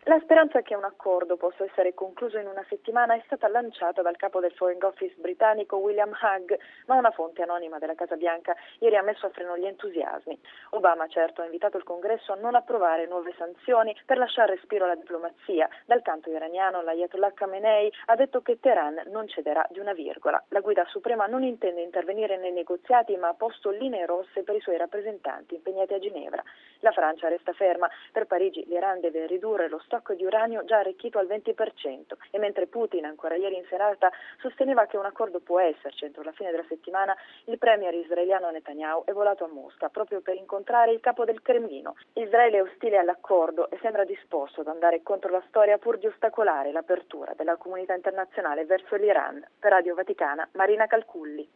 La speranza che un accordo possa essere concluso in una settimana è stata lanciata dal capo del Foreign Office britannico William Hague, ma una fonte anonima della Casa Bianca ieri ha messo a freno gli entusiasmi. Obama certo ha invitato il Congresso a non approvare nuove sanzioni per lasciare respiro alla diplomazia. Dal canto iraniano l'Ayatollah Khamenei ha detto che Teheran non cederà di una virgola. La guida suprema non intende intervenire nei negoziati ma ha posto linee rosse per i suoi rappresentanti impegnati a Ginevra. La Francia resta ferma. Per Parigi l'Iran deve ridurre lo stock di uranio già arricchito al 20%, e mentre Putin ancora ieri in serata sosteneva che un accordo può esserci entro la fine della settimana, il premier israeliano Netanyahu è volato a Mosca proprio per incontrare il capo del Cremlino. Israele è ostile all'accordo e sembra disposto ad andare contro la storia pur di ostacolare l'apertura della comunità internazionale verso l'Iran. Per Radio Vaticana, Marina Calculli.